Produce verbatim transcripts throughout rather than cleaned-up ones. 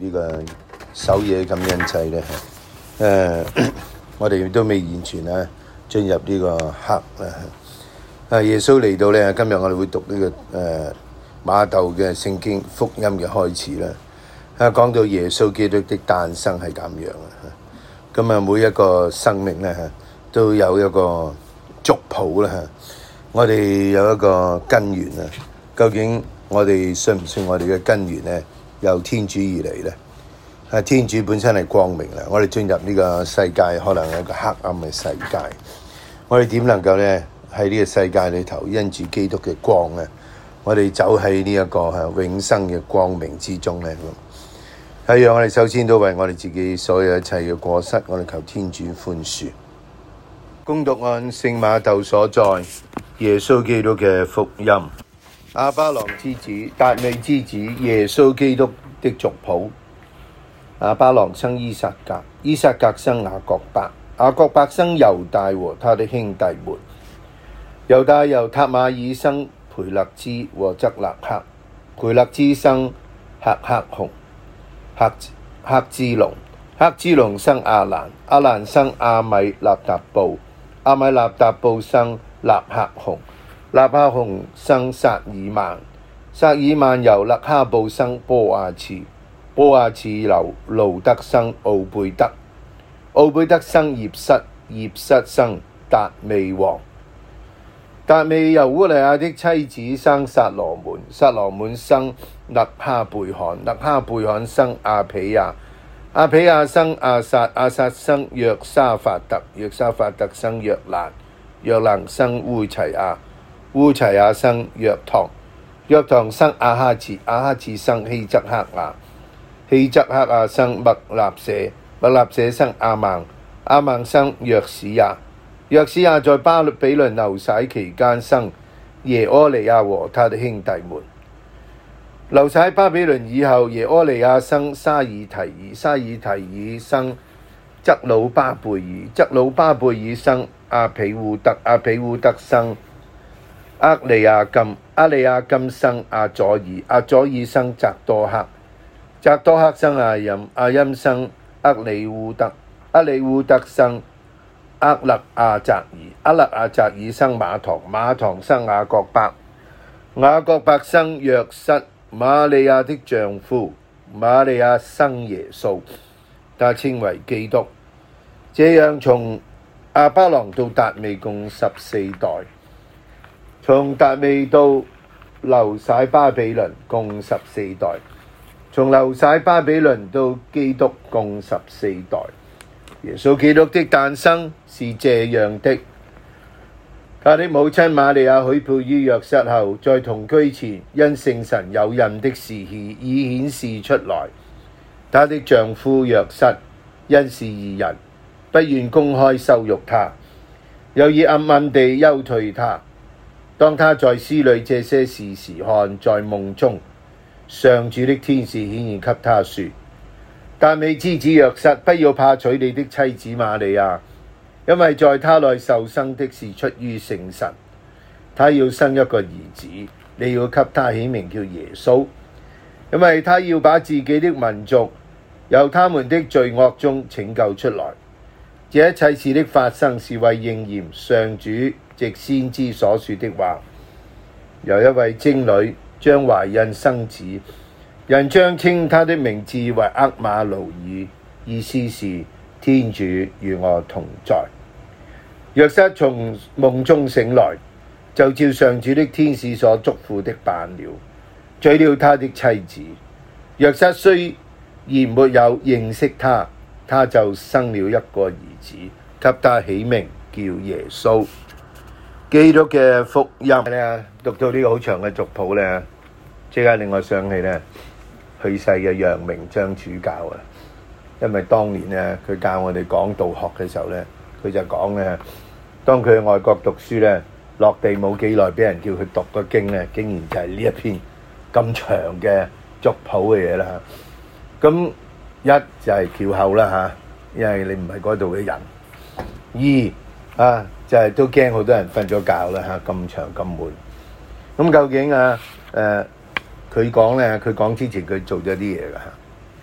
呢個守夜感恩祭咧，誒、呃，我哋都未完全啊進入呢個黑啊。啊，耶穌嚟到咧，今日我哋會讀呢、這個誒、呃、馬竇嘅聖經福音嘅開始啦。啊，講到耶穌基督的誕生係咁樣啊。咁啊，每一個生命咧都有一個族譜啦。我哋有一個根源啊。究竟我哋信唔信我哋嘅根源咧由天主而嚟咧？啊，天主本身係光明啦。我哋進入呢個世界可能係一個黑暗嘅世界，我哋點能夠咧喺呢個世界裏頭因住基督嘅光咧，我哋走喺呢一個係永生嘅光明之中咧？係讓我哋首先都為我哋自己所有一切嘅過失，我哋求天主寬恕。恭讀按聖馬竇所載耶穌基督嘅福音。亞巴郎之子，達味之子，耶穌基督的族譜。亞巴郎生依撒格，依撒格生雅各伯，雅各伯生猶大和他的兄弟們。猶大由塔瑪爾生培勒茲和則勒克，培勒茲生赫克雄、赫赫茲龍，赫茲龍生亞蘭，亞蘭生阿米納達布，阿米納達布生納赫雄，納赫雄生撒耳曼，撒耳曼由勒哈布生波阿次，波阿次由路德生奧貝德，奧貝德生葉瑟，葉瑟生達味王，達味由烏利亞的妻子生撒羅滿，撒羅滿生勒哈貝罕，勒哈貝罕生阿彼亞，阿彼亞生阿撒，阿撒生約沙法特，約沙法特生約蘭，約蘭生烏齊亞，烏齊亞生約堂，約堂生亞哈次，亞哈次生希則克亞，希則克亞生默納舍，默納舍生亞孟，亞孟生約史亞，約史亞在巴比倫流徙期間生耶柯尼亞和他的兄弟們。流徙巴比倫以後，耶柯尼亞生沙爾提爾，沙爾提爾生則魯巴貝爾，則魯巴貝爾生阿彼烏德，阿彼烏德生厄利亞金，厄利亞金生阿佐爾，阿佐爾生匝多克，匝多克生阿音，阿音生厄里烏德，厄里烏德生厄勒阿匝爾，厄勒阿匝爾生馬堂，馬堂生雅各伯，雅各伯生約瑟，瑪利亞的丈夫，瑪利亞生耶穌，他稱為基督。這樣從亞巴郎到達味共十四代，從達味到流徙巴比倫共十四代，從流徙巴比倫到基督共十四代。耶穌基督的誕生是這樣的：他的母親瑪利亞許配於約瑟後，在同居前因聖神有孕的時已顯示出來。她的丈夫約瑟因是義人，不願公開羞辱她，又以暗暗地休退她。當他在思慮這些事時，看在夢中，上主的天使顯現給他說：達味之子約瑟，不要怕娶你的妻子瑪利亞，因為在他內受生的是出於聖神。他要生一個兒子，你要給他起名叫耶穌，因為他要把自己的民族由他們的罪惡中拯救出來。這一切事的發生是為應驗上主藉先知所說的話，由一位貞女將懷孕生子，人將稱他的名字為厄馬奴耳，意思是天主與我同在。約瑟從夢中醒來，就照上主的天使所囑咐的辦了，娶了他的妻子。約瑟雖然沒有認識他，他就生了一個兒子，給他起名叫耶穌。基督嘅福音咧，讀到呢個好長嘅族譜咧，即刻令我想起咧去世嘅楊明章主教啊。因為當年咧，佢教我哋講道學嘅時候咧，佢就講咧，當佢去外國讀書咧，落地冇幾耐，俾人叫佢讀個經咧，竟然就係呢一篇咁長嘅族譜嘅嘢啦。咁一就係翹口啦嚇，因為你唔係嗰度嘅人；二啊就係、是、都驚好多人瞓咗覺啦嚇，咁長咁悶。咁究竟啊誒佢講咧，佢講之前佢做咗啲嘢㗎嚇。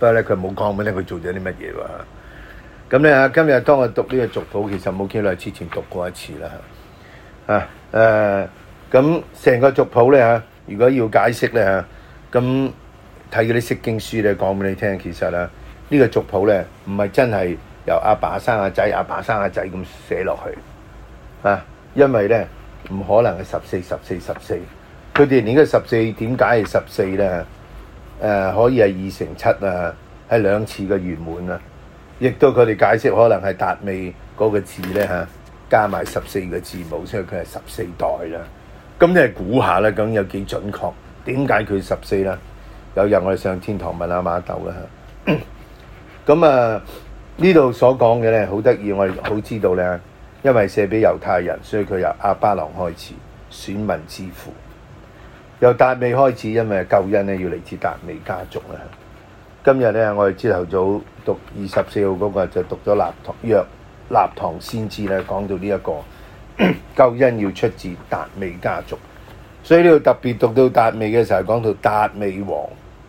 過咧佢冇講俾你佢做咗啲乜嘢喎。咁咧嚇，今日當我讀呢個族譜，其實冇幾耐之前讀過一次啦。啊誒，咁成個族譜咧嚇，如果要解釋咧嚇，咁睇嗰啲釋經書咧講俾你聽，其實啊呢個族譜咧唔係真係由阿爸生阿仔，阿爸生阿仔咁寫落去啊，因為咧唔可能係十四、十四、十四。佢哋連個十四點解係十四咧？誒、呃、可以係二乘七啊，係兩次嘅圓滿啊，亦都佢哋解釋可能係達味嗰個字咧嚇，加埋十四個字母，所以佢係十四代啦。咁你係估下啦，咁有幾準確？點解佢十四啦？有日我哋上天堂問阿馬竇啦嚇。咁啊呢度所講嘅咧好得意，我哋好知道咧，因為寫俾猶太人，所以佢由亞巴郎開始，選民之父。由達味開始，因為救恩咧要嚟自達味家族啦。今日咧，我哋朝頭早讀二十四號嗰個就讀咗立堂約立堂先知咧，講到呢、這、一個救恩要出自達味家族，所以呢度特別讀到達味嘅時候，講到達味王。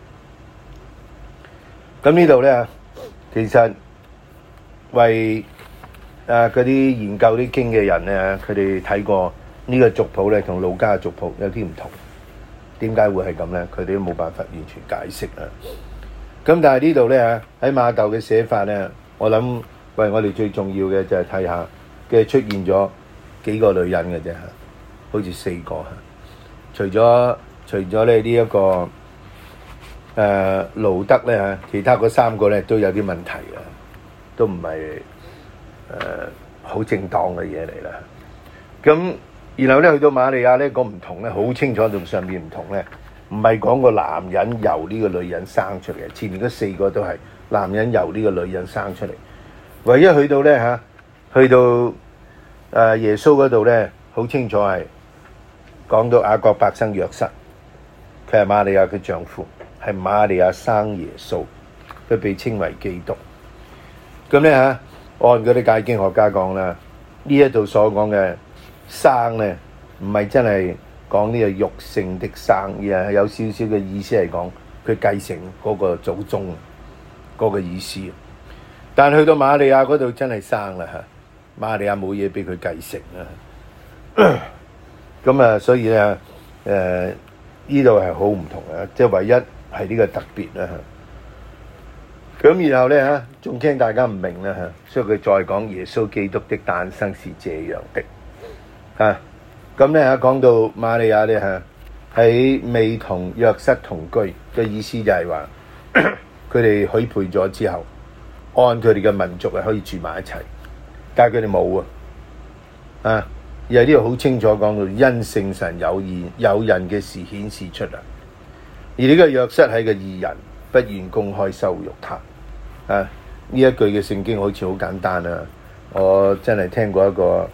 咁呢度咧，其實為誒嗰啲研究啲經嘅人咧，佢哋睇過呢個族譜咧，同路加嘅族譜有啲唔同。點解會係咁咧？佢哋都冇辦法完全解釋啊！咁但係呢度咧嚇喺馬竇嘅寫法咧，我諗喂我哋最重要嘅就係睇下嘅出現咗幾個女人嘅啫嚇，好似四個嚇。除咗除咗咧呢一個誒、呃、路德咧嚇，其他嗰三個咧都有啲問題啊，都唔係誒好正當嘅嘢嚟啦。咁然後咧去到瑪利亞咧個唔同咧，好清楚同上面唔同咧，唔係講個男人由呢個女人生出嚟，前面嗰四個都係男人由呢個女人生出嚟，唯一去到咧嚇，去到誒、呃、耶穌嗰度咧，好清楚係講到雅各伯生約瑟，佢係瑪利亞嘅丈夫，係瑪利亞生耶穌，佢被稱為基督。咁咧嚇，按嗰啲解經學家講啦，呢一度所講嘅生咧，唔係真係講呢個肉性的生，而係有少少嘅意思係講佢繼承嗰個祖宗嗰個意思。但去到瑪利亞嗰度真係生啦嚇，瑪利亞冇嘢俾佢繼承啊。咁啊，所以咧誒呢度係好唔同嘅，即係唯一係呢個特別啦嚇。咁然後咧嚇，仲驚大家唔明啦嚇，所以佢再講耶穌基督的誕生是這樣的。啊，咁咧嚇講到瑪利亞咧嚇喺未同約瑟同居嘅意思就係話佢哋許配咗之後，按佢哋嘅民族係可以住埋一齊，但係佢哋冇啊。啊，而係呢度好清楚講到因聖神有義有人嘅事顯示出嚟，而呢個約瑟係個義人，不願公開羞辱他。啊，呢一句嘅聖經好似好簡單啊！我真係聽過一個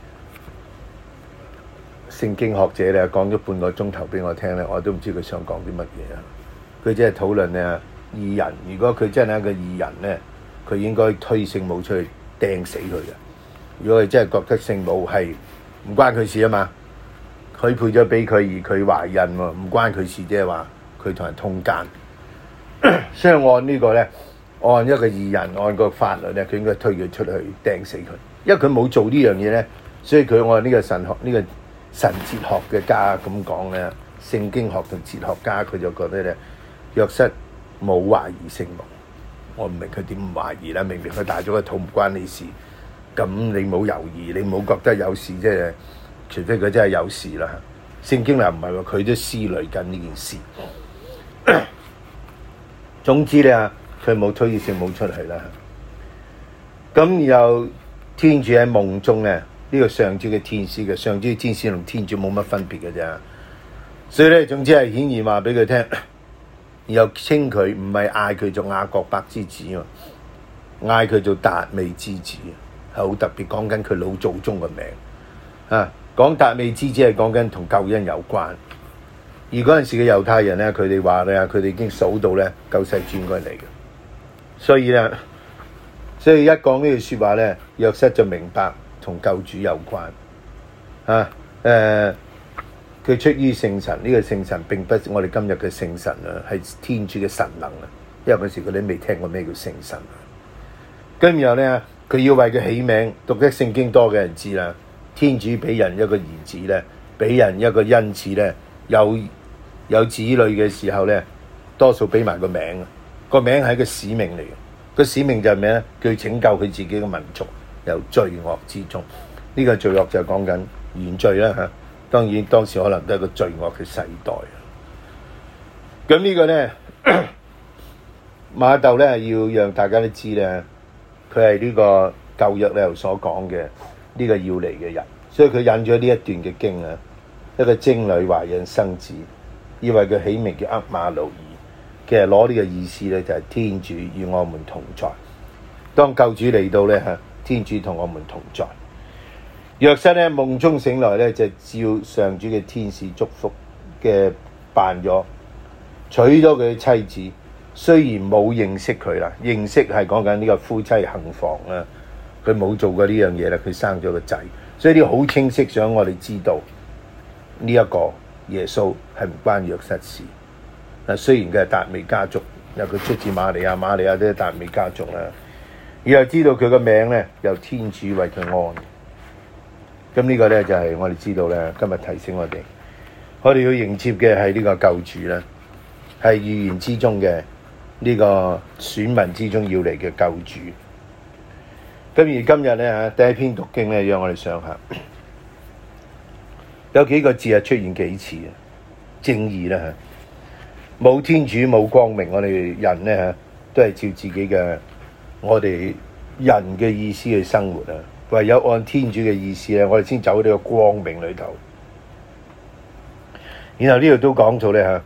聖經學者咧講咗半個鐘頭俾我聽咧，我都唔知佢想講啲乜嘢啊！佢即係討論咧義人，如果佢真係一個義人咧，佢應該推聖母出去掟死佢嘅。如果佢真係覺得聖母係唔關佢事啊嘛，佢配咗俾佢而佢懷孕喎，唔關佢事，即係話佢同人通姦。所以按呢個咧，按一個義人，按個法律咧，佢應該推佢出去掟死佢，因為佢冇做呢樣嘢咧，所以佢按呢個神學呢、呢個神哲學嘅家咁講咧，聖經學同哲學家佢就覺得咧，約瑟冇懷疑聖母。我唔明佢點唔懷疑啦，明明佢大咗個肚唔關你事，咁你冇猶豫，你冇覺得有事，即係除非佢真係有事啦。聖經又唔係話佢都思慮緊呢件事。總之咧，佢冇推聖母出嚟啦。咁然後天主喺夢中咧，呢、這個上主嘅天使嘅上主嘅天使同天主冇乜分別嘅啫。所以咧，總之係顯然話俾佢聽。又稱佢唔係嗌佢做雅各伯之子啊，嗌佢做達味之子，係好特別，講緊佢老祖宗嘅名啊。講達味之子係講緊同救恩有關。而嗰陣時嘅猶太人咧，佢哋話咧，佢哋已經數到咧救世主應該嚟嘅。所以咧，所以一講呢句説話咧，約瑟就明白同救主有關啊。誒、呃。佢出於聖神，呢、這個聖神並不是我哋今日嘅聖神啊，係天主嘅神能啊， 因為嗰時佢哋未聽過咩叫聖神。跟住後咧，佢要為佢起名，讀得聖經多嘅人知啦。天主俾人一個兒子咧，俾人一個恩賜咧，有有子女嘅時候咧，多數俾埋個名。個名係一個使命嚟嘅，個使命就係咩咧？佢拯救佢自己嘅民族由罪惡之中。呢、這個罪惡就係講緊原罪啦嚇。當然當時可能都係個罪惡嘅世代。咁呢個咧，瑪竇咧要讓大家都知咧，佢係呢個舊約咧所講嘅呢個要嚟嘅人，所以佢引咗呢一段嘅經啊，一個貞女懷孕生子，以為佢起名叫厄馬奴爾。其實攞呢個意思咧，就係天主與我們同在。當救主嚟到咧嚇，天主同我們同在。約瑟咧夢中醒來咧，就照上主嘅天使祝福嘅辦咗，娶咗佢嘅妻子。雖然冇認識佢啦，認識係講緊呢個夫妻行房啦，佢冇做過呢樣嘢啦，佢生咗個仔，所以呢個好清晰，想我哋知道呢一個耶穌係唔關約瑟事。嗱，雖然佢係達味家族，因為佢出自瑪利亞，瑪利亞都係達味家族啦。然後知道佢個名咧，由天主為佢安。咁呢個咧就係我哋知道咧，今日提醒我哋，我哋要迎接嘅係呢個救主啦，係預言之中嘅呢個選民之中要嚟嘅救主。咁而今日咧嚇，第一篇讀經咧，讓我哋想下，有幾個字係出現幾次啊？正義啦嚇。冇天主冇光明，我哋人咧嚇都係照自己嘅我哋人嘅意思去生活啊！唯有按天主嘅意思咧，我哋先走喺呢個光明裏頭。然後呢度都講到咧嚇，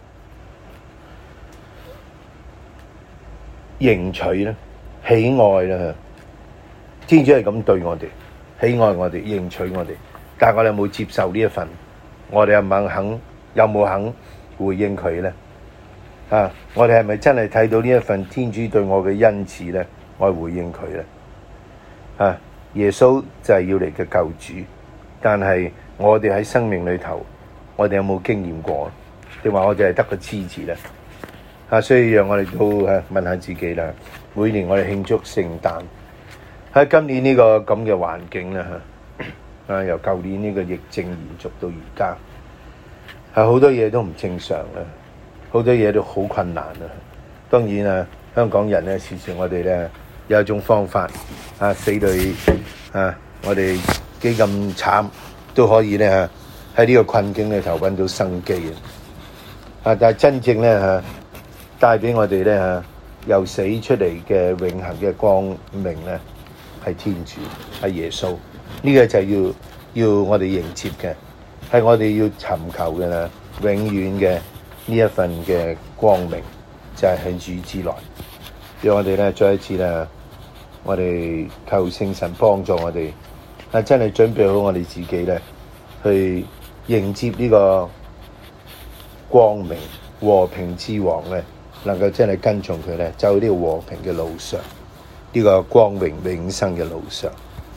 迎娶啦、喜愛啦嚇，天主係咁對我哋，喜愛我哋，迎娶我哋。但係我哋有冇接受呢一份？我哋有冇肯？有冇肯回應佢咧？啊！我哋係咪真係睇到呢一份天主對我嘅恩賜咧？我回應佢咧。啊！耶穌就係要嚟嘅救主，但係我哋喺生命裏頭，我哋有冇經驗過？定話我哋係得個知字咧？啊！所以讓我哋都啊問下自己啦。每年我哋慶祝聖誕，喺今年呢個咁嘅環境啦嚇，啊由舊年呢個疫症延續到而家，係好多嘢都唔正常啦。好多嘢都好困難啊！當然啊，香港人咧，時時我哋咧有一種方法啊，死對啊，我哋幾咁慘都可以咧嚇喺呢個困境裏頭揾到生機啊！但係真正咧嚇帶俾我哋咧嚇由死出嚟嘅永恆嘅光明咧，係天主，係耶穌。呢個就係要要我哋迎接嘅，係我哋要尋求嘅啦，永遠嘅。呢一份嘅光明就係喺主之內，讓我哋咧再一次咧，我哋求聖神幫助我哋，啊真係準備好我哋自己咧，去迎接呢個光明和平之王咧，能夠真係跟從佢咧，走呢個和平嘅路上，呢個光榮永生嘅路上。